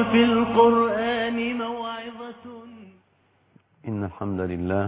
وفي القرآن موعظة. إن الحمد لله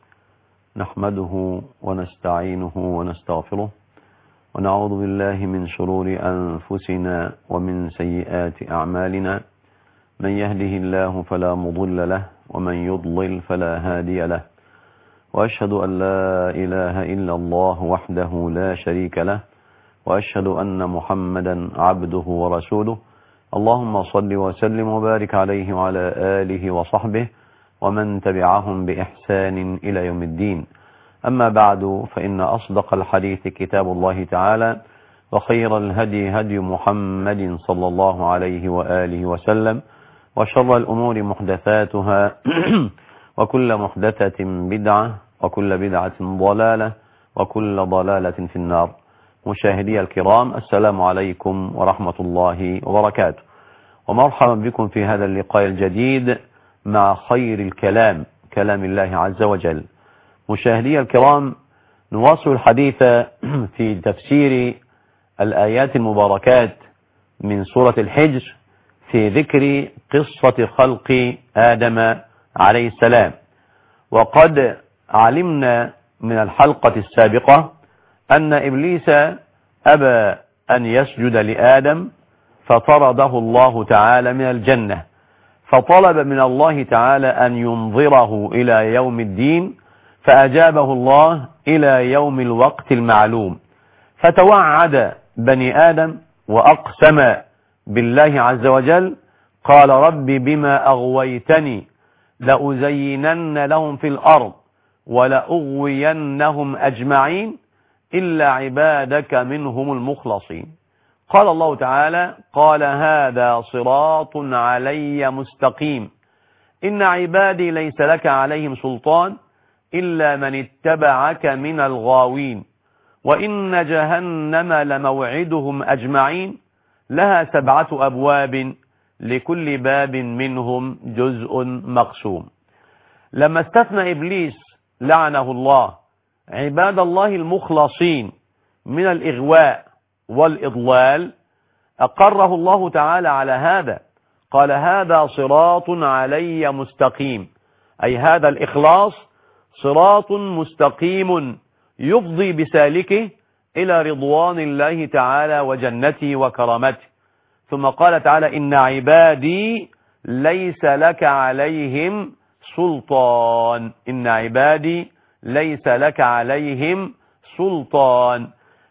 نحمده ونستعينه ونستغفره ونعوذ بالله من شرور أنفسنا ومن سيئات أعمالنا. من يهده الله فلا مضل له ومن يضلل فلا هادي له، وأشهد أن لا إله إلا الله وحده لا شريك له، وأشهد أن محمدا عبده ورسوله. اللهم صل وسلم وبارك عليه وعلى آله وصحبه ومن تبعهم بإحسان إلى يوم الدين. أما بعد، فإن أصدق الحديث كتاب الله تعالى، وخير الهدي هدي محمد صلى الله عليه وآله وسلم، وشر الأمور محدثاتها وكل محدثة بدعة وكل بدعة ضلالة وكل ضلالة في النار. مشاهدي الكرام، السلام عليكم ورحمة الله وبركاته، ومرحبا بكم في هذا اللقاء الجديد مع خير الكلام، كلام الله عز وجل. مشاهدي الكرام، نواصل الحديث في تفسير الآيات المباركات من سورة الحجر في ذكر قصة خلق آدم عليه السلام. وقد علمنا من الحلقة السابقة أن إبليس أبى أن يسجد لآدم فطرده الله تعالى من الجنة، فطلب من الله تعالى أن ينظره إلى يوم الدين، فأجابه الله إلى يوم الوقت المعلوم. فتوعد بني آدم وأقسم بالله عز وجل، قال رب بما أغويتني لأزينن لهم في الأرض ولأغوينهم أجمعين إلا عبادك منهم المخلصين. قال الله تعالى: قال هذا صراط علي مستقيم إن عبادي ليس لك عليهم سلطان إلا من اتبعك من الغاوين وإن جهنم لموعدهم أجمعين لها 7 أبواب لكل باب منهم جزء مقسوم. لما استثنى إبليس لعنه الله عباد الله المخلصين من الإغواء والإضلال، أقره الله تعالى على هذا، قال هذا صراط علي مستقيم، أي هذا الإخلاص صراط مستقيم يفضي بسالكه إلى رضوان الله تعالى وجنته وكرامته. ثم قال تعالى: إن عبادي ليس لك عليهم سلطان، إن عبادي ليس لك عليهم سلطان.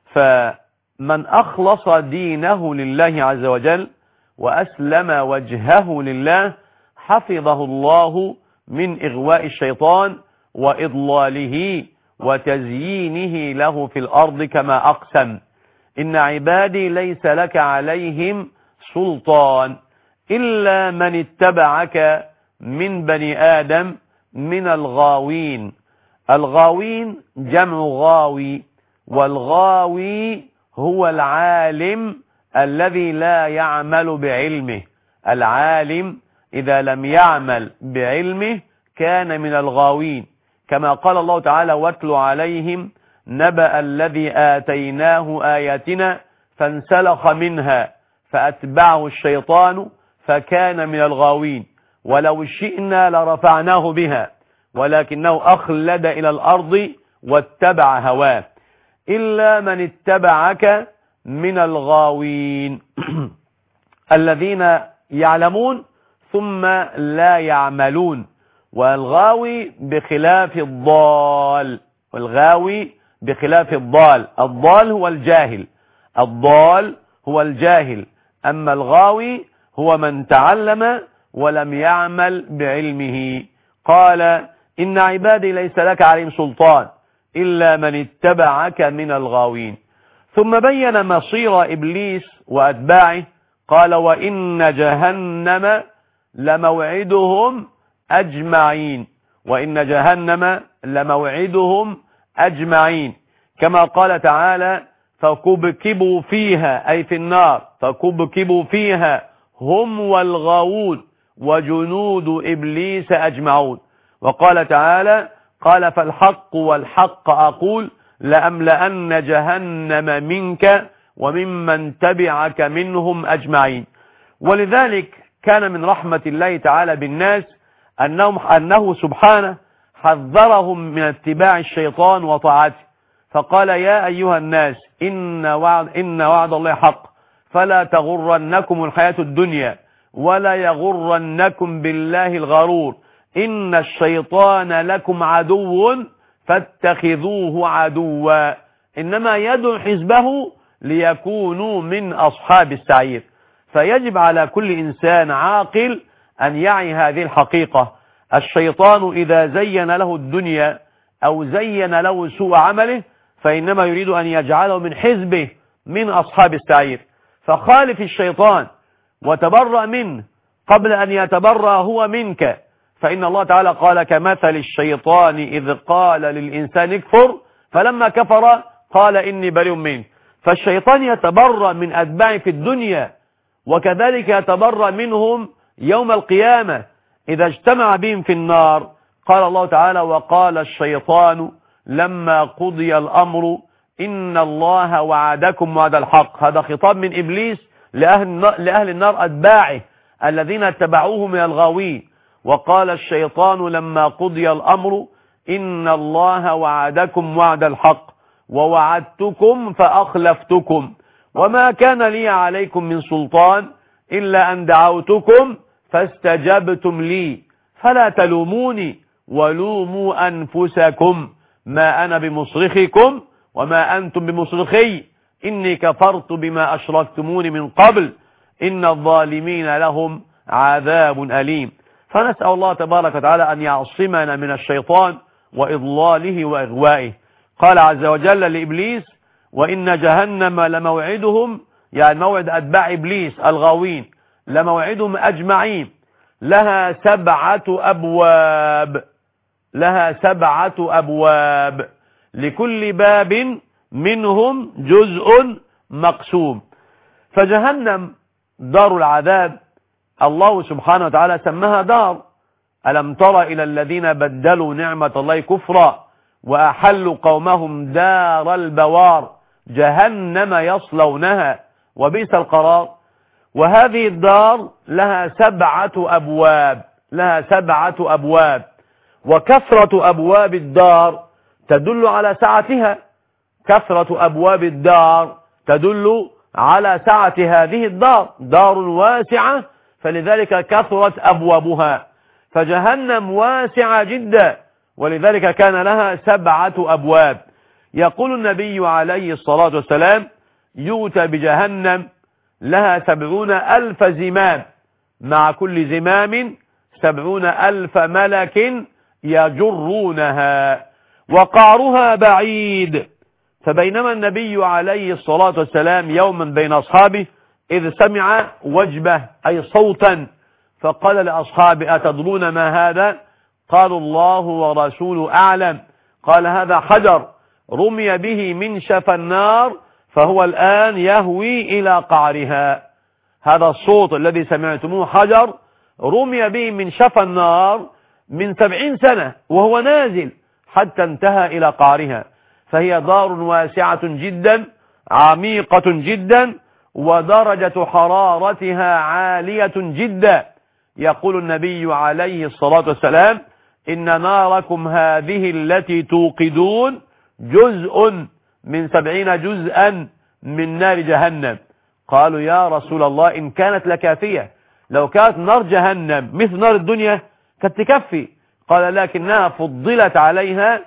فمن أخلص دينه لله عز وجل وأسلم وجهه لله حفظه الله من إغواء الشيطان وإضلاله وتزيينه له في الأرض كما أقسم. إن عبادي ليس لك عليهم سلطان إلا من اتبعك من بني آدم من الغاوين. الغاوين جمع غاوي، والغاوي هو العالم الذي لا يعمل بعلمه. العالم إذا لم يعمل بعلمه كان من الغاوين، كما قال الله تعالى: واتل عليهم نبأ الذي آتيناه آياتنا فانسلخ منها فأتبعه الشيطان فكان من الغاوين ولو شئنا لرفعناه بها ولكنه أخلد إلى الأرض واتبع هواه. إلا من اتبعك من الغاوين الذين يعلمون ثم لا يعملون. والغاوي بخلاف الضال، والغاوي بخلاف الضال. الضال هو الجاهل، الضال هو الجاهل، أما الغاوي هو من تعلم ولم يعمل بعلمه. قال: إن عبادي ليس لك عليهم سلطان إلا من اتبعك من الغاوين. ثم بين مصير إبليس وأتباعه، قال: وإن جهنم لموعدهم أجمعين، وإن جهنم لموعدهم أجمعين، كما قال تعالى: فكبكبوا فيها، أي في النار، فكبكبوا فيها هم والغاوون وجنود إبليس أجمعون. وقال تعالى: قال فالحق والحق أقول لأملأن جهنم منك وممن تبعك منهم أجمعين. ولذلك كان من رحمة الله تعالى بالناس أنه سبحانه حذرهم من اتباع الشيطان وطاعته، فقال يا أيها الناس إن وعد الله حق فلا تغرنكم الحياة الدنيا ولا يغرنكم بالله الغرور إن الشيطان لكم عدو فاتخذوه عدوا إنما يدعو حزبه ليكونوا من أصحاب السعير. فيجب على كل إنسان عاقل أن يعي هذه الحقيقة. الشيطان إذا زين له الدنيا أو زين له سوء عمله فإنما يريد أن يجعله من حزبه من أصحاب السعير. فخالف الشيطان وتبرأ منه قبل أن يتبرأ هو منك، فإن الله تعالى قال كمثل الشيطان إذ قال للإنسان اكفر فلما كفر قال إني بريء منه. فالشيطان يتبرأ من أتباعه في الدنيا وكذلك يتبرأ منهم يوم القيامة إذا اجتمع بهم في النار. قال الله تعالى وقال الشيطان لما قضي الأمر إن الله وعدكم وعد الحق. هذا خطاب من إبليس لأهل النار أتباعه الذين اتبعوه من الغاوين. وقال الشيطان لما قضي الأمر إن الله وعدكم وعد الحق ووعدتكم فأخلفتكم وما كان لي عليكم من سلطان إلا أن دعوتكم فاستجبتم لي فلا تلوموني ولوموا أنفسكم ما أنا بمصرخكم وما أنتم بمصرخي إني كفرت بما أشركتموني من قبل إن الظالمين لهم عذاب أليم. فنسأل الله تبارك وتعالى أن يعصمنا من الشيطان وإضلاله وإغوائه. قال عز وجل لإبليس وإن جهنم لموعدهم، يعني موعد أتباع إبليس الغاوين، لموعدهم أجمعين لها 7 أبواب، لها 7 أبواب لكل باب منهم جزء مقسوم. فجهنم دار العذاب الله سبحانه وتعالى سماها دار. ألم تر إلى الذين بدلوا نعمة الله كفرا وأحلوا قومهم دار البوار جهنم يصلونها وبئس القرار. وهذه الدار لها 7 أبواب، لها 7 أبواب، وكثرة أبواب الدار تدل على سعتها. كثرة أبواب الدار تدل على سعة هذه الدار، دار واسعة فلذلك كثرت أبوابها. فجهنم واسعة جدا ولذلك كان لها 7 أبواب. يقول النبي عليه الصلاة والسلام يؤتى بجهنم لها 70,000 زمام، مع كل زمام 70,000 ملك يجرونها وقعرها بعيد. فبينما النبي عليه الصلاة والسلام يوما بين أصحابه إذ سمع وجبة أي صوتا فقال لأصحابه أتدرون ما هذا؟ قالوا الله ورسوله أعلم. قال هذا حجر رمي به من شفى النار فهو الآن يهوي إلى قعرها. هذا الصوت الذي سمعتموه حجر رمي به من شفى النار من 70 سنة وهو نازل حتى انتهى إلى قعرها. فهي دار واسعة جدا عميقة جدا ودرجة حرارتها عالية جدا. يقول النبي عليه الصلاة والسلام إن ناركم هذه التي توقدون جزء من 70 جزءا من نار جهنم. قالوا يا رسول الله إن كانت لكافية، لو كانت نار جهنم مثل نار الدنيا كانت تكفي. قال لكنها فضلت عليها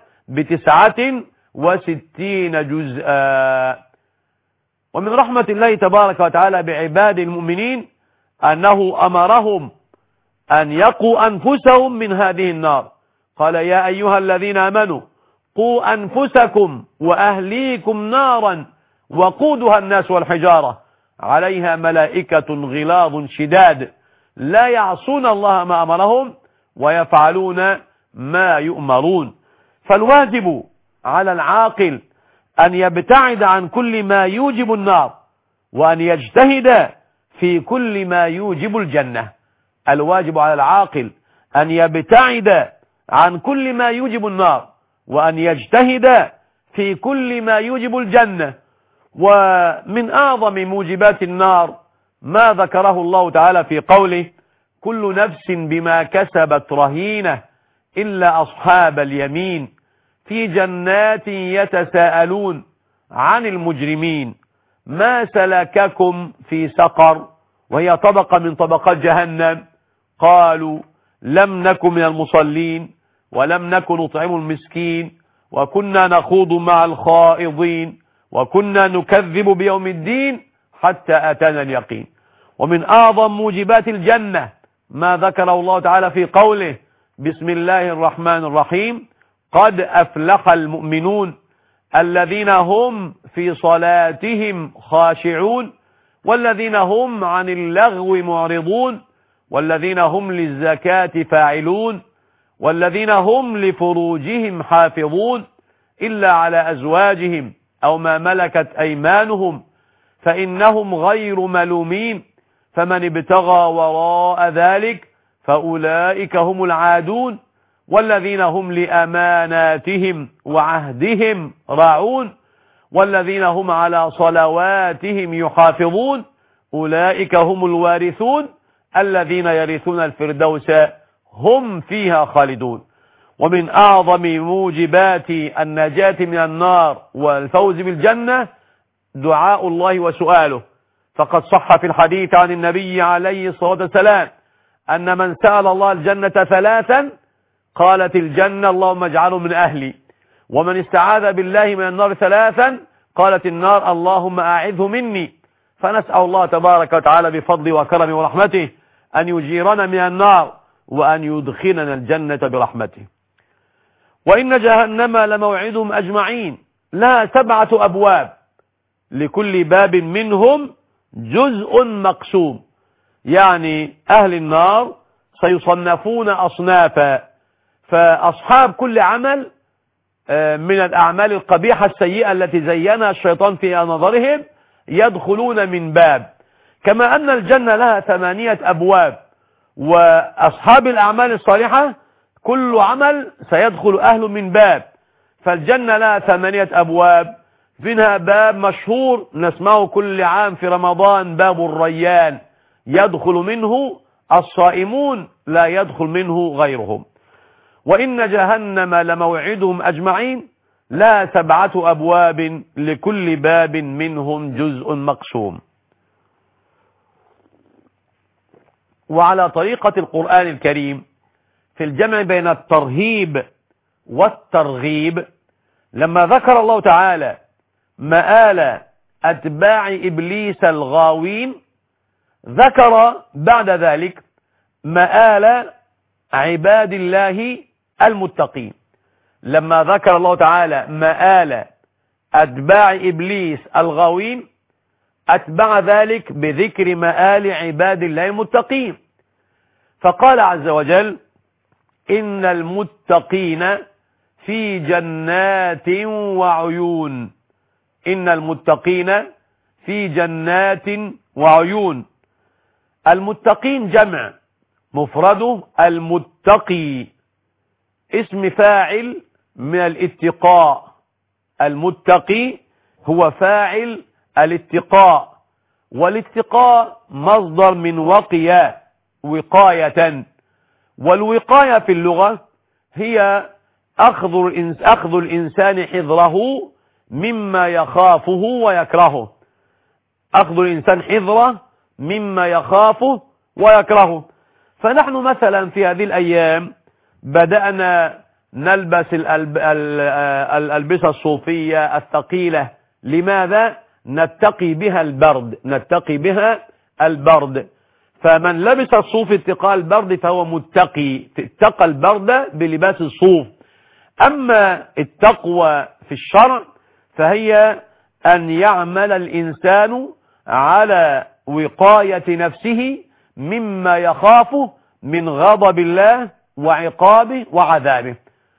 ب69 جزءا. ومن رحمة الله تبارك وتعالى بعباد المؤمنين أنه أمرهم أن يقوا أنفسهم من هذه النار. قال يا أيها الذين آمنوا قوا أنفسكم وأهليكم نارا وقودها الناس والحجارة عليها ملائكة غلاظ شداد لا يعصون الله ما أمرهم ويفعلون ما يؤمرون. فالواجب على العاقل أن يبتعد عن كل ما يوجب النار وأن يجتهد في كل ما يوجب الجنة. الواجب على العاقل أن يبتعد عن كل ما يوجب النار وأن يجتهد في كل ما يوجب الجنة. ومن أعظم موجبات النار ما ذكره الله تعالى في قوله كل نفس بما كسبت رهينة إلا أصحاب اليمين في جنات يتساءلون عن المجرمين ما سلككم في سقر، وهي طبقة من طبقات جهنم. قالوا لم نكن من المصلين ولم نكن نطعم المسكين وكنا نخوض مع الخائضين وكنا نكذب بيوم الدين حتى أتانا اليقين. ومن أعظم موجبات الجنة ما ذكره الله تعالى في قوله بسم الله الرحمن الرحيم قد أفلح المؤمنون الذين هم في صلاتهم خاشعون والذين هم عن اللغو معرضون والذين هم للزكاة فاعلون والذين هم لفروجهم حافظون إلا على أزواجهم أو ما ملكت أيمانهم فإنهم غير ملومين فمن ابتغى وراء ذلك فأولئك هم العادون والذين هم لأماناتهم وعهدهم راعون والذين هم على صلواتهم يحافظون أولئك هم الوارثون الذين يرثون الفردوس هم فيها خالدون. ومن أعظم موجبات النجاة من النار والفوز بالجنة دعاء الله وسؤاله، فقد صح في الحديث عن النبي عليه الصلاة والسلام أن من سأل الله الجنة ثلاثا قالت الجنة اللهم اجعله من أهلي، ومن استعاذ بالله من النار ثلاثا قالت النار اللهم أعذه مني. فنسأل الله تبارك وتعالى بفضله وكرمه ورحمته أن يجيرنا من النار وأن يدخلنا الجنة برحمته. وإن جهنم لموعدهم أجمعين لها 7 أبواب لكل باب منهم جزء مقسوم، يعني أهل النار سيصنفون أصنافا، فأصحاب كل عمل من الأعمال القبيحة السيئة التي زينها الشيطان في نظرهم يدخلون من باب، كما أن الجنة لها 8 أبواب، وأصحاب الأعمال الصالحة كل عمل سيدخل أهل من باب، فالجنة لها 8 أبواب، منها باب مشهور نسمعه كل عام في رمضان باب الريان، يدخل منه الصائمون لا يدخل منه غيرهم. وإن جهنم لموعدهم أجمعين لا 7 أبواب لكل باب منهم جزء مقسوم. وعلى طريقة القرآن الكريم في الجمع بين الترهيب والترغيب، لما ذكر الله تعالى مآل أتباع إبليس الغاوين ذكر بعد ذلك مآل عباد الله المتقين. لما ذكر الله تعالى مآل أتباع إبليس الغاوين أتبع ذلك بذكر مآل عباد الله المتقين، فقال عز وجل إن المتقين في جنات وعيون. إن المتقين في جنات وعيون. المتقين جمع مفرده المتقي، اسم فاعل من الاتقاء، المتقي هو فاعل الاتقاء، والاتقاء مصدر من وقية وقاية، والوقاية في اللغة هي أخذ الإنسان حذره مما يخافه ويكرهه، أخذ الإنسان حذره مما يخافه ويكرهه. فنحن مثلا في هذه الأيام بدأنا نلبس الألبسة الصوفية الثقيلة. لماذا؟ نتقي بها البرد، نتقي بها البرد. فمن لبس الصوف اتقاء البرد فهو متقي، اتقى البرد بلباس الصوف. أما التقوى في الشرع فهي أن يعمل الإنسان على وقاية نفسه مما يخافه من غضب الله وعقابه وعذابه.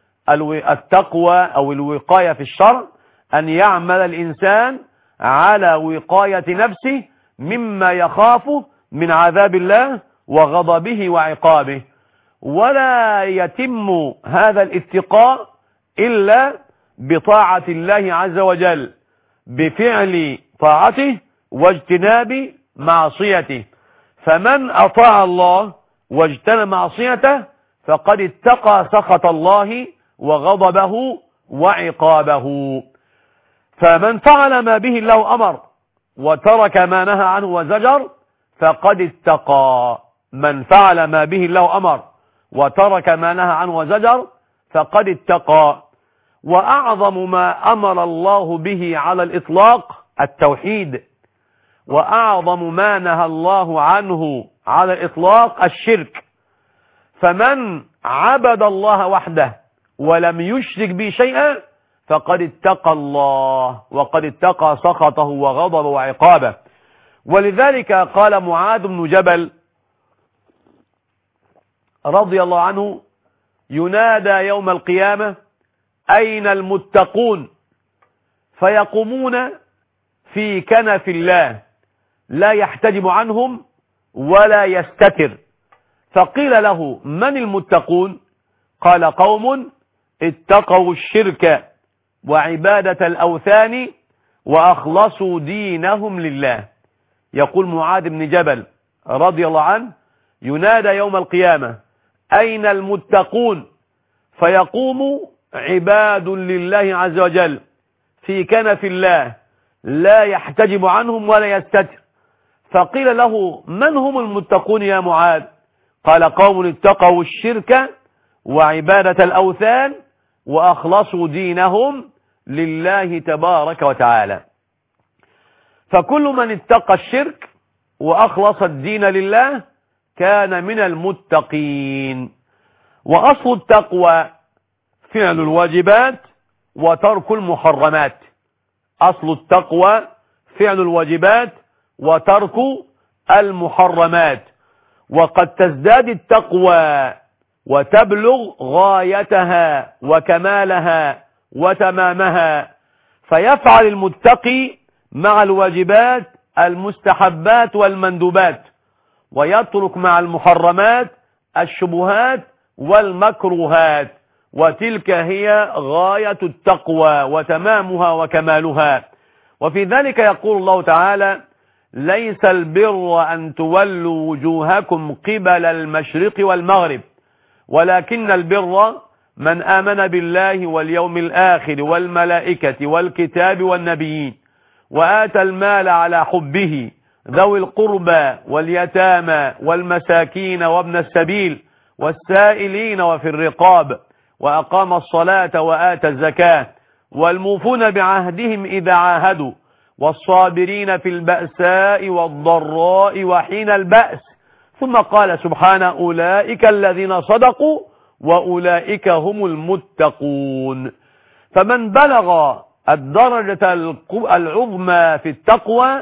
التقوى أو الوقاية في الشرع أن يعمل الإنسان على وقاية نفسه مما يخافه من عذاب الله وغضبه وعقابه، ولا يتم هذا الاتقاء إلا بطاعة الله عز وجل، بفعل طاعته واجتناب معصيته. فمن أطاع الله واجتنب معصيته فقد اتقى سخط الله وغضبه وعقابه. فمن فعل ما به الله أمر وترك ما نهى عنه وزجر فقد اتقى. من فعل ما به الله أمر وترك ما نهى عنه وزجر فقد اتقى. وأعظم ما أمر الله به على الإطلاق التوحيد، وأعظم ما نهى الله عنه على الإطلاق الشرك. فمن عبد الله وحده ولم يشرك به شيئا فقد اتقى الله وقد اتقى سخطه وغضبه وعقابه. ولذلك قال معاذ بن جبل رضي الله عنه: ينادى يوم القيامة أين المتقون؟ فيقومون في كنف الله لا يحتجب عنهم ولا يستتر. فقيل له: من المتقون؟ قال: قوم اتقوا الشرك وعبادة الأوثان وأخلصوا دينهم لله. يقول معاذ بن جبل رضي الله عنه: ينادى يوم القيامة أين المتقون؟ فيقوم عباد لله عز وجل في كنف الله لا يحتجب عنهم ولا يستتر. فقيل له: من هم المتقون يا معاذ؟ قال: قوم اتقوا الشرك وعبادة الأوثان وأخلصوا دينهم لله تبارك وتعالى. فكل من اتقى الشرك وأخلص الدين لله كان من المتقين. وأصل التقوى فعل الواجبات وترك المحرمات. أصل التقوى فعل الواجبات وترك المحرمات. وقد تزداد التقوى وتبلغ غايتها وكمالها وتمامها، فيفعل المتقي مع الواجبات المستحبات والمندوبات، ويترك مع المحرمات الشبهات والمكروهات. وتلك هي غاية التقوى وتمامها وكمالها. وفي ذلك يقول الله تعالى: ليس البر أن تولوا وجوهكم قبل المشرق والمغرب ولكن البر من آمن بالله واليوم الآخر والملائكة والكتاب والنبيين وآتى المال على حبه ذوي القربى واليتامى والمساكين وابن السبيل والسائلين وفي الرقاب وأقام الصلاة وآتى الزكاة والموفون بعهدهم إذا عاهدوا والصابرين في البأساء والضراء وحين البأس. ثم قال سبحانه: أولئك الذين صدقوا وأولئك هم المتقون. فمن بلغ الدرجة العظمى في التقوى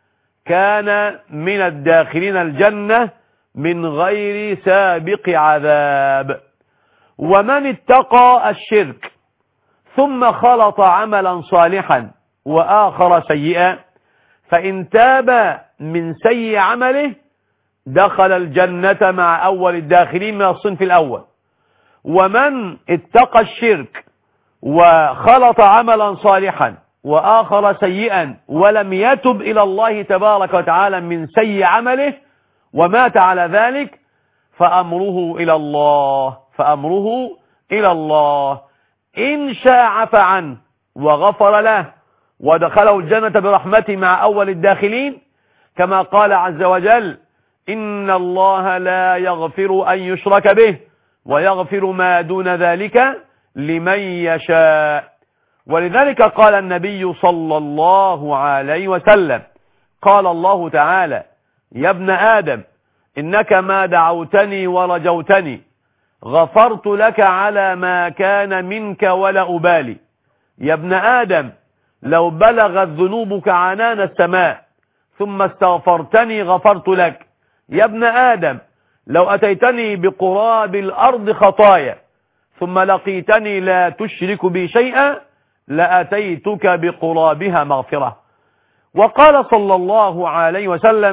كان من الداخلين الجنة من غير سابق عذاب. ومن اتقى الشرك ثم خلط عملا صالحا وآخر سيئا فإن تاب من سيء عمله دخل الجنة مع أول الداخلين من الصنف الأول. ومن اتقى الشرك وخلط عملا صالحا وآخر سيئا ولم يتب إلى الله تبارك وتعالى من سيء عمله ومات على ذلك فأمره إلى الله، فأمره إلى الله. إن شاء عفى عنه وغفر له ودخله الجنة برحمته مع أول الداخلين، كما قال عز وجل: إن الله لا يغفر أن يشرك به ويغفر ما دون ذلك لمن يشاء. ولذلك قال النبي صلى الله عليه وسلم: قال الله تعالى: يا ابن آدم إنك ما دعوتني ورجوتني غفرت لك على ما كان منك ولا أبالي. يا ابن آدم لو بلغت ذنوبك عنان السماء ثم استغفرتني غفرت لك. يا ابن آدم لو أتيتني بقراب الأرض خطايا ثم لقيتني لا تشرك بي شيئا لأتيتك بقرابها مغفرة. وقال صلى الله عليه وسلم: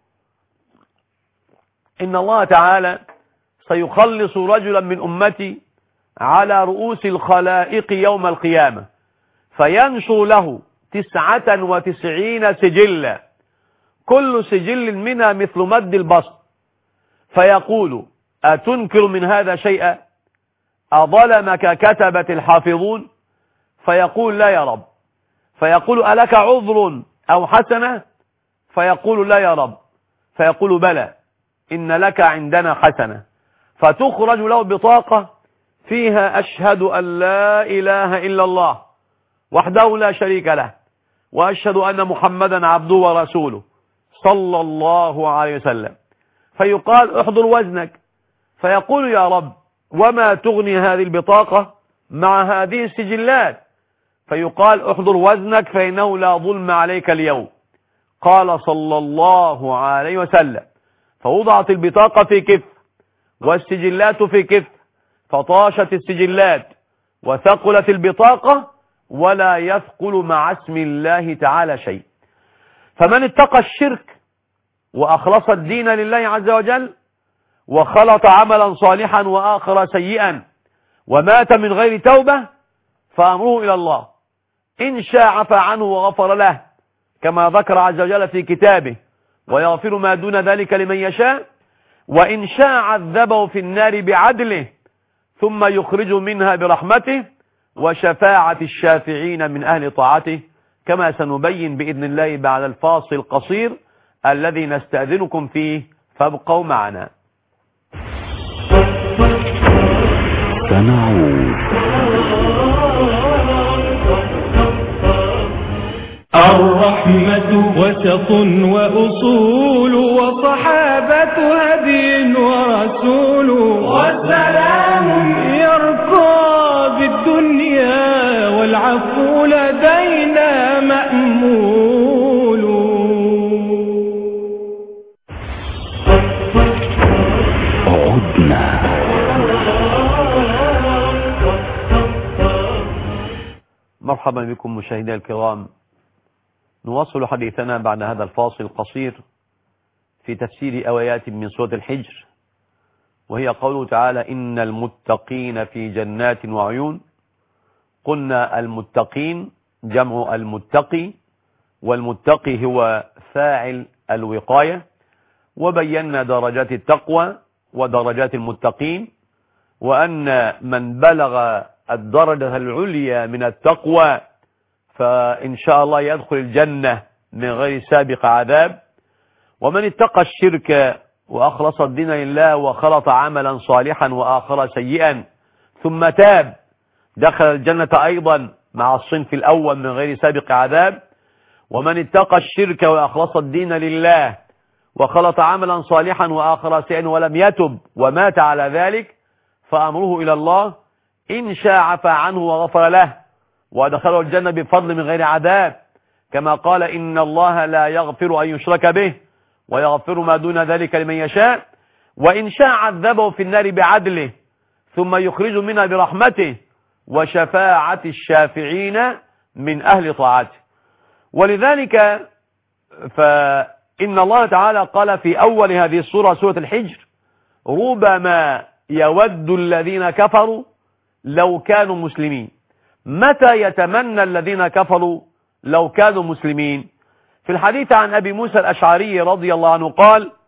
إن الله تعالى سيخلص رجلا من أمتي على رؤوس الخلائق يوم القيامة فينشر له 99 سجلا كل سجل منها مثل مد البسط، فيقول أتنكر من هذا شيئا؟ أظلمك كتبة الحافظون؟ فيقول لا يا رب. فيقول ألك عذر أو حسنة؟ فيقول لا يا رب. فيقول بلى إن لك عندنا حسنة. فتخرج له بطاقة فيها أشهد أن لا إله إلا الله وحده لا شريك له وأشهد أن محمدا عبده ورسوله صلى الله عليه وسلم. فيقال احضر وزنك. فيقول يا رب وما تغني هذه البطاقة مع هذه السجلات؟ فيقال احضر وزنك فإنه لا ظلم عليك اليوم. قال صلى الله عليه وسلم فوضعت البطاقة في كف والسجلات في كف، فطاشت السجلات وثقلت البطاقة ولا يثقل مع اسم الله تعالى شيء. فمن اتقى الشرك وأخلص الدين لله عز وجل وخلط عملا صالحا وآخر سيئا ومات من غير توبة فأمره إلى الله، إن شاء عفى عنه وغفر له كما ذكر عز وجل في كتابه ويغفر ما دون ذلك لمن يشاء، وإن شاء عذبه في النار بعدله ثم يخرج منها برحمته وشفاعة الشافعين من أهل طاعته، كما سنبين بإذن الله بعد الفاصل القصير الذي نستأذنكم فيه، فابقوا معنا. سنعود. الرحمة وسط وأصول وصحابة هدي ورسول والسلام يرقى بالدنيا والعفو لدينا مأمول. عدنا. مرحبا بكم مشاهدي الكرام، نواصل حديثنا بعد هذا الفاصل القصير في تفسير آيات من سورة الحجر، وهي قوله تعالى إن المتقين في جنات وعيون. قلنا المتقين جمع المتقي، والمتقي هو فاعل الوقاية، وبينا درجات التقوى ودرجات المتقين، وأن من بلغ الدرجة العليا من التقوى فإن شاء الله يدخل الجنة من غير سابق عذاب، ومن اتقى الشرك وأخلص الدين لله وخلط عملا صالحا وآخر سيئا ثم تاب دخل الجنة أيضا مع الصنف الأول من غير سابق عذاب. ومن اتقى الشرك وأخلص الدين لله وخلط عملا صالحا وآخر سيئا ولم يتب ومات على ذلك فأمره إلى الله، إن شاء عفى عنه وغفر له وأدخله الجنة بفضل من غير عذاب، كما قال إن الله لا يغفر أن يشرك به ويغفر ما دون ذلك لمن يشاء، وإن شاء عذبه في النار بعدله ثم يخرج منها برحمته وشفاعة الشافعين من أهل طاعته. ولذلك فإن الله تعالى قال في أول هذه السورة سورة الحجر ربما يود الذين كفروا لو كانوا مسلمين. متى يتمنى الذين كفروا لو كانوا مسلمين؟ في الحديث عن أبي موسى الأشعري رضي الله عنه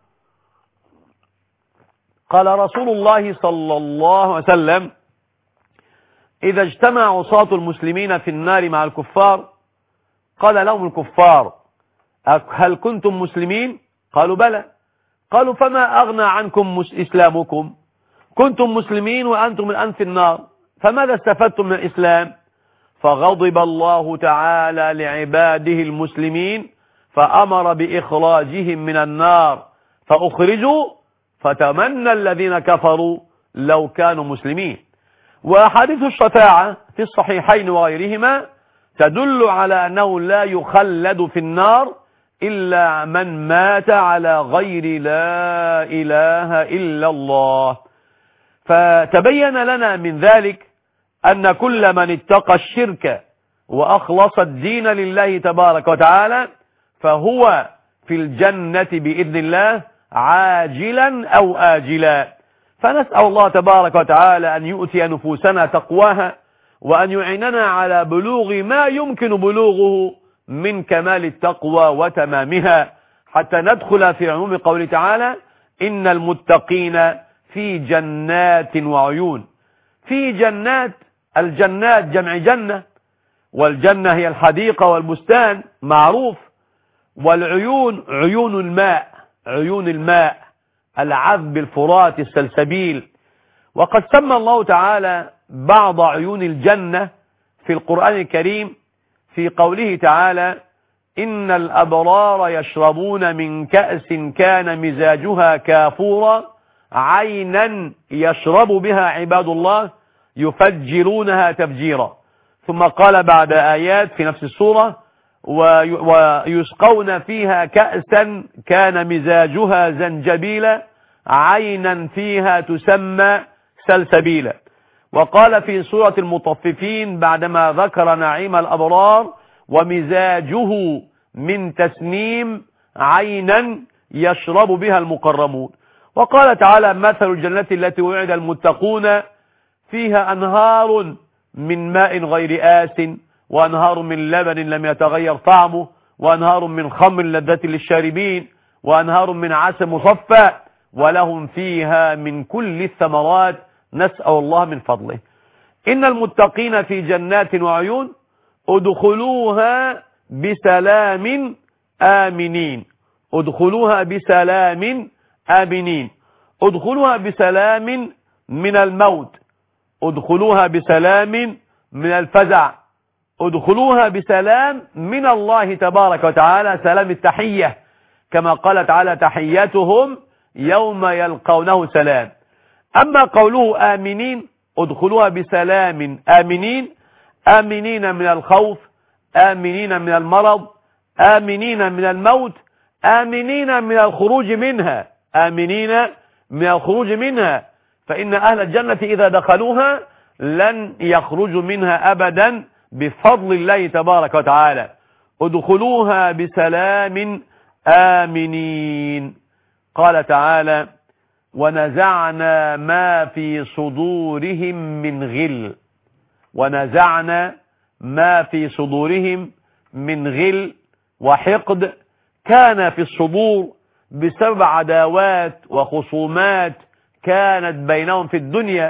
قال رسول الله صلى الله عليه وسلم إذا اجتمع عصاة المسلمين في النار مع الكفار قال لهم الكفار هل كنتم مسلمين؟ قالوا بلى. قالوا فما أغنى عنكم إسلامكم؟ كنتم مسلمين وأنتم الآن في النار، فماذا استفدتم من الإسلام؟ فغضب الله تعالى لعباده المسلمين فأمر بإخراجهم من النار فأخرجوا، فتمنى الذين كفروا لو كانوا مسلمين. وحديث الشفاعة في الصحيحين وغيرهما تدل على أنه لا يخلد في النار إلا من مات على غير لا إله إلا الله. فتبين لنا من ذلك أن كل من اتقى الشرك وأخلص الدين لله تبارك وتعالى فهو في الجنة بإذن الله عاجلا أو آجلا. فنسأل الله تبارك وتعالى أن يؤتي نفوسنا تقواها وأن يعيننا على بلوغ ما يمكن بلوغه من كمال التقوى وتمامها، حتى ندخل في عموم قوله تعالى إن المتقين في جنات وعيون. في جنات، الجنات جمع جنة، والجنة هي الحديقة والبستان معروف، والعيون عيون الماء، عيون الماء العذب الفرات السلسبيل. وقد سمى الله تعالى بعض عيون الجنة في القرآن الكريم في قوله تعالى: إن الأبرار يشربون من كأس كان مزاجها كافورا عينا يشرب بها عباد الله يفجرونها تفجيرا. ثم قال بعد آيات في نفس السورة: ويسقون فيها كأسا كان مزاجها زنجبيلا عينا فيها تسمى سلسبيلا. وقال في سورة المطففين بعدما ذكر نعيم الأبرار: ومزاجه من تسنيم عينا يشرب بها المقربون. وقال تعالى: مثل الجنة التي وعد المتقون فيها أنهار من ماء غير آس وأنهار من لبن لم يتغير طعمه وأنهار من خمر لذة للشاربين وأنهار من عسل مصفى ولهم فيها من كل الثمرات نسأل الله من فضله. إن المتقين في جنات وعيون ادخلوها بسلام آمنين. ادخلوها بسلام آمنين. ادخلوها بسلام من الموت، ادخلوها بسلام من الفزع، ادخلوها بسلام من الله تبارك وتعالى، سلام التحية، كما قال تعالى: تحيتهم يوم يلقونه سلام. أما قوله آمنين، ادخلوها بسلام آمنين، آمنين من الخوف، آمنين من المرض، آمنين من الموت، آمنين من الخروج منها، آمنين من الخروج منها، فإن أهل الجنة إذا دخلوها لن يخرجوا منها أبدا بفضل الله تبارك وتعالى. ادخلوها بسلام آمنين. قال تعالى: ونزعنا ما في صدورهم من غل. ونزعنا ما في صدورهم من غل وحقد كان في الصدور بسبب عداوات وخصومات كانت بينهم في الدنيا.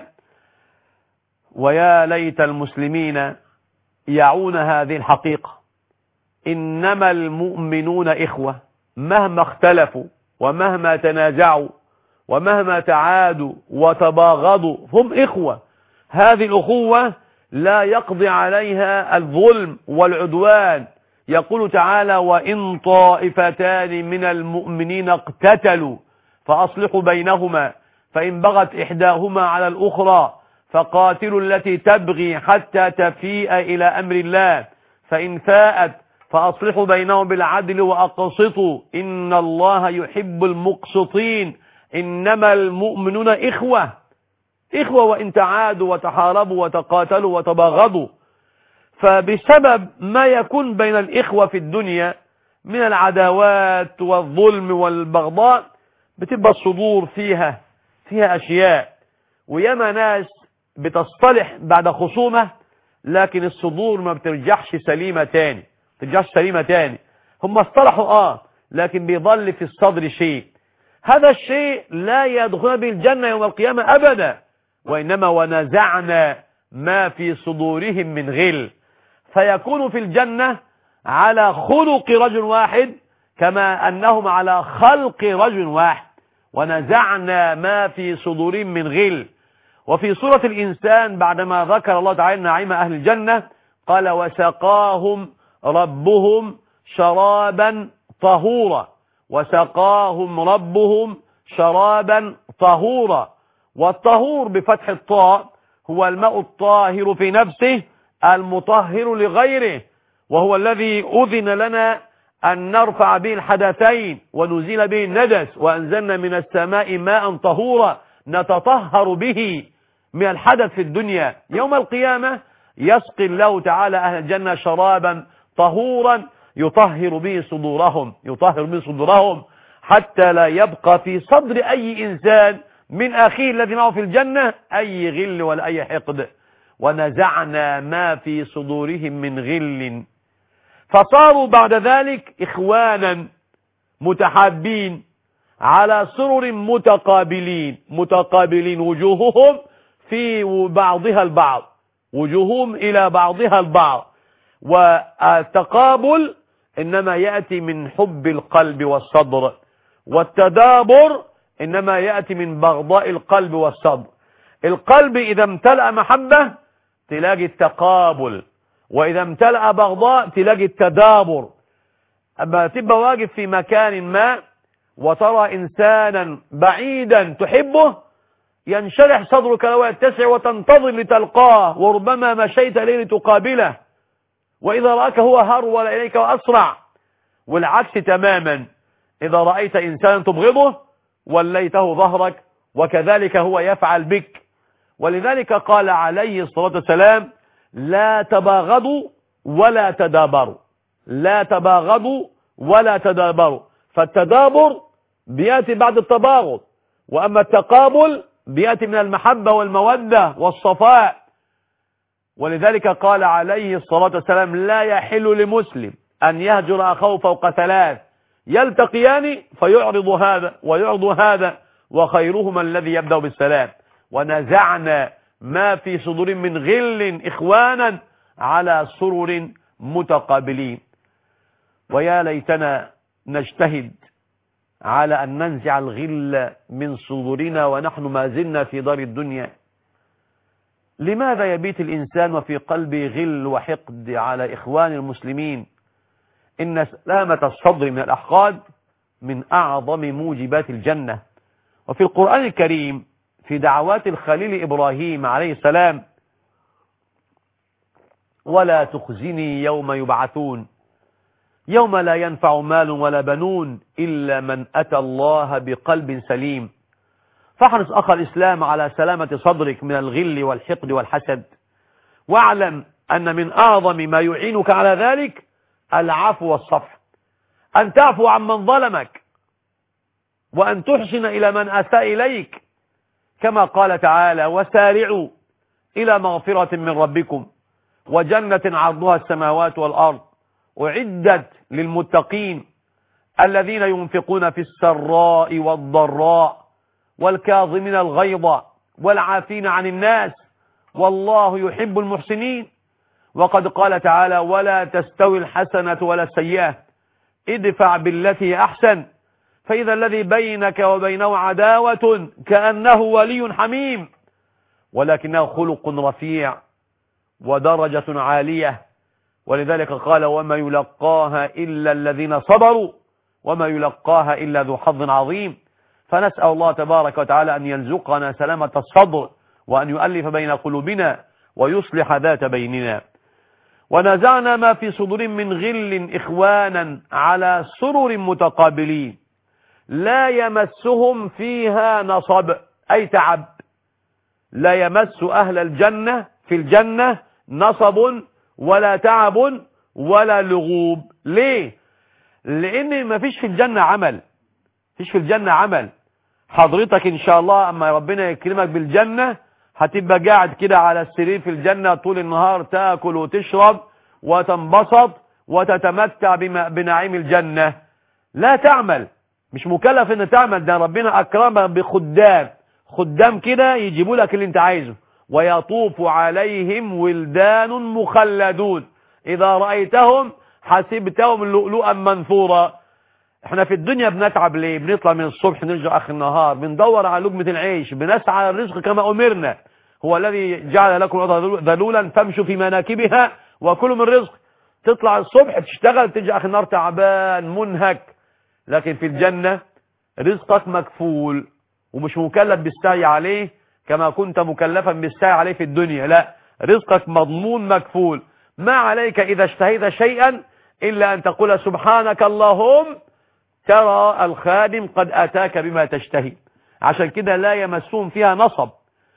ويا ليت المسلمين يعون هذه الحقيقة. إنما المؤمنون إخوة، مهما اختلفوا ومهما تنازعوا ومهما تعادوا وتباغضوا هم إخوة. هذه الأخوة لا يقضي عليها الظلم والعدوان. يقول تعالى: وإن طائفتان من المؤمنين اقتتلوا فأصلحوا بينهما فإن بغت إحداهما على الأخرى فقاتلوا التي تبغي حتى تفيء إلى أمر الله فإن فاءت فأصلحوا بينهم بالعدل وأقسطوا إن الله يحب المقسطين. إنما المؤمنون إخوة، إخوة وإن تعادوا وتحاربوا وتقاتلوا وتباغضوا. فبسبب ما يكون بين الإخوة في الدنيا من العداوات والظلم والبغضاء بتبقى الصدور فيها أشياء، وياما ناس بتصطلح بعد خصومة لكن الصدور ما بترجعش سليمة تاني. هم اصطلحوا لكن بيظل في الصدر شيء. هذا الشيء لا يدخل به الجنة يوم القيامة أبدا. وإنما ونزعنا ما في صدورهم من غل، فيكون في الجنة على خلق رجل واحد كما أنهم على خلق رجل واحد. ونزعنا ما في صدورهم من غل. وفي سورة الإنسان بعدما ذكر الله تعالى نعيم أهل الجنة قال: وسقاهم ربهم شرابا طهورا. وسقاهم ربهم شرابا طهورا. والطهور بفتح الطاء هو الماء الطاهر في نفسه المطهر لغيره، وهو الذي أذن لنا أن نرفع به الحدثين ونزيل به النجس، وأنزلنا من السماء ماء طهورا نتطهر به من الحدث في الدنيا. يوم القيامة يسقي الله تعالى أهل الجنة شرابا طهورا يطهر به صدورهم حتى لا يبقى في صدر أي إنسان من أخيه الذي معه في الجنة أي غل ولا أي حقد. ونزعنا ما في صدورهم من غل فصاروا بعد ذلك إخوانا متحابين على سرر متقابلين وجوههم في بعضها البعض، وجوههم إلى بعضها البعض. والتقابل إنما يأتي من حب القلب والصدر، والتدابر إنما يأتي من بغضاء القلب والصدر. القلب إذا امتلأ محبة تلاقي التقابل، وإذا امتلأ بغضاء تلاقي التدابر. أما تبقى واقف في مكان ما وترى إنسانا بعيدا تحبه، ينشرح صدرك لو يتسع وتنتظر لتلقاه، وربما مشيت إليه لتقابله، وإذا رأك هو هرول إليك وأسرع. والعكس تماما، إذا رأيت إنسانا تبغضه وليته ظهرك، وكذلك هو يفعل بك. ولذلك قال عليه الصلاة والسلام: لا تباغضوا ولا تدابروا، لا تباغضوا ولا تدابروا. فالتدابر بيأتي بعد التباغض، وأما التقابل بيأتي من المحبة والمودة والصفاء. ولذلك قال عليه الصلاة والسلام: لا يحل لمسلم أن يهجر أخاه فوق ثلاث، يلتقيان فيعرض هذا ويعرض هذا، وخيرهما الذي يبدأ بالسلام. ونزعنا ما في صدور من غل إخوانا على سرر متقابلين. ويا ليتنا نجتهد على أن ننزع الغل من صدورنا ونحن ما زلنا في دار الدنيا. لماذا يبيت الإنسان وفي قلبه غل وحقد على إخوان المسلمين؟ إن سلامة الصدر من الأحقاد من أعظم موجبات الجنة. وفي القرآن الكريم في دعوات الخليل إبراهيم عليه السلام: ولا تخزني يوم يبعثون يوم لا ينفع مال ولا بنون إلا من أتى الله بقلب سليم. فاحرص أخ الإسلام على سلامة صدرك من الغل والحقد والحسد، واعلم أن من أعظم ما يعينك على ذلك العفو والصفح، أن تعفو عن من ظلمك، وأن تحسن إلى من أساء إليك، كما قال تعالى: وسارعوا إلى مغفرة من ربكم وجنة عرضها السماوات والأرض أعدت للمتقين الذين ينفقون في السراء والضراء والكاظمين الغيظ والعافين عن الناس والله يحب المحسنين. وقد قال تعالى: ولا تستوي الحسنة ولا السيئة ادفع بالتي هي أحسن فإذا الذي بينك وبينه عداوة كأنه ولي حميم، ولكنه خلق رفيع ودرجة عالية. ولذلك قال: وما يلقاها إلا الذين صبروا وما يلقاها إلا ذو حظ عظيم. فنسأل الله تبارك وتعالى أن يرزقنا سلامة الصدر، وأن يؤلف بين قلوبنا ويصلح ذات بيننا. ونزعنا ما في صدور من غل إخوانا على سرر متقابلين لا يمسهم فيها نصب، أي تعب. لا يمس أهل الجنة في الجنة نصب ولا تعب ولا لغوب. ليه؟ لأن ما فيش في الجنة عمل، فيش في الجنة عمل. حضرتك إن شاء الله أما ربنا يكرمك بالجنة هتبقى قاعد كده على السرير في الجنة طول النهار، تأكل وتشرب وتنبسط وتتمتع بنعيم الجنة. لا تعمل، مش مكلف ان تعمل. ده ربنا أكرمك بخدام، خدام كده يجيبوا لك اللي انت عايزه. ويطوف عليهم ولدان مخلدون إذا رأيتهم حسبتهم لؤلؤا منثورا. احنا في الدنيا بنتعب ليه؟ بنطلع من الصبح نرجع آخر النهار، بندور على لقمة العيش، بنسعى الرزق كما أمرنا. هو الذي جعل لكم الأرض ذلولا فامشوا في مناكبها وكلوا من رزق. تطلع الصبح تشتغل ترجع آخر النهار تعبان منهك. لكن في الجنة رزقك مكفول ومش مكلف بالسعي عليه كما كنت مكلفا بالسعي عليه في الدنيا. لا، رزقك مضمون مكفول. ما عليك إذا اشتهيت شيئا إلا أن تقول سبحانك اللهم، ترى الخادم قد أتاك بما تشتهي. عشان كده لا يمسون فيها نصب،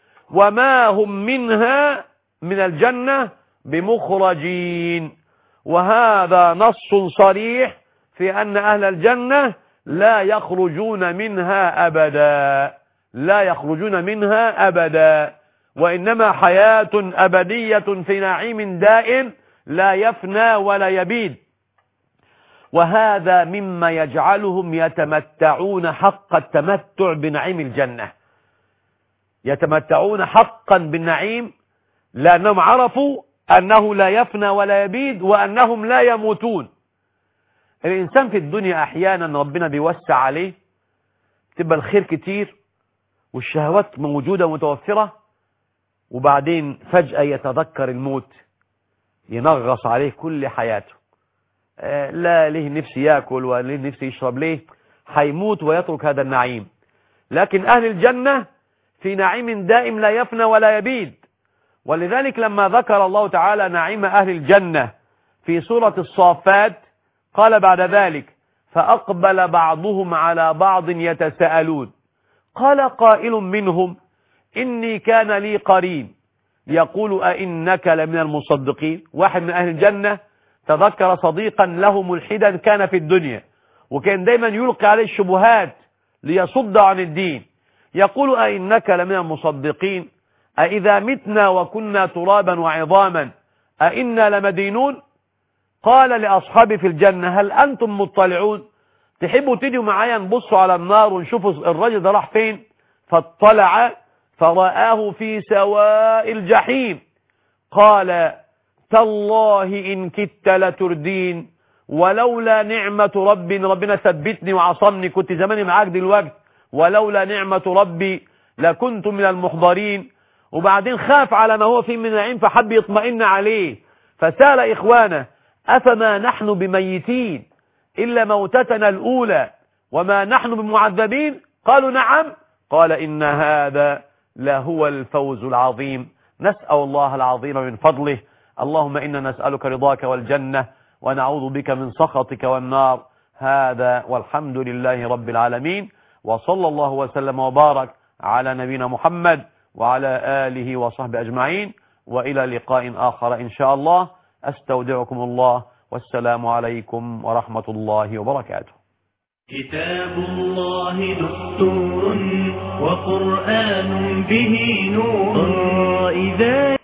وما هم منها من الجنة بمخرجين. وهذا نص صريح في أن أهل الجنة لا يخرجون منها أبدا، لا يخرجون منها أبدا، وإنما حياة أبدية في نعيم دائم لا يفنى ولا يبيد. وهذا مما يجعلهم يتمتعون حق التمتع بنعيم الجنة، يتمتعون حقا بالنعيم لأنهم عرفوا أنه لا يفنى ولا يبيد وأنهم لا يموتون. الإنسان في الدنيا أحيانا ربنا بيوسع عليه، تبقى الخير كتير والشهوات موجودة متوفرة، وبعدين فجأة يتذكر الموت ينغص عليه كل حياته، لا ليه نفسي يأكل ولا ليه نفسي يشرب، ليه هيموت ويترك هذا النعيم. لكن أهل الجنة في نعيم دائم لا يفنى ولا يبيد. ولذلك لما ذكر الله تعالى نعيم أهل الجنة في سورة الصافات قال بعد ذلك: فأقبل بعضهم على بعض يتساءلون قال قائل منهم إني كان لي قرين يقول أئنك لمن المصدقين. واحد من أهل الجنة تذكر صديقا له ملحدا كان في الدنيا وكان دايما يلقي عليه الشبهات ليصد عن الدين، يقول أئنك لمن المصدقين أئذا متنا وكنا ترابا وعظاما أئنا لمدينون. قال لأصحابه في الجنة هل أنتم مطلعون، تحبوا تيجوا معايا نبصوا على النار ونشوفوا الرجل ده راح فين؟ فاطلع فرآه في سواء الجحيم قال تالله إن كدت لتردين ولولا نعمة ربي، ربنا ثبتني وعصمني كنت زماني معاك دلوقتي، ولولا نعمة ربي لكنت من المحضرين. وبعدين خاف على ما هو فيه من نعيم فحب يطمئن عليه فسأل إخوانه أفما نحن بميتين إلا موتتنا الأولى وما نحن بمعذبين؟ قالوا نعم. قال إن هذا لهو الفوز العظيم. نسأل الله العظيم من فضله. اللهم إنا نسألك رضاك والجنة ونعوذ بك من سخطك والنار. هذا والحمد لله رب العالمين، وصلى الله وسلم وبارك على نبينا محمد وعلى آله وصحبه أجمعين، وإلى لقاء آخر إن شاء الله. أستودعكم الله والسلام عليكم ورحمة الله وبركاته. كتاب الله دستور وقرآن به نور إذا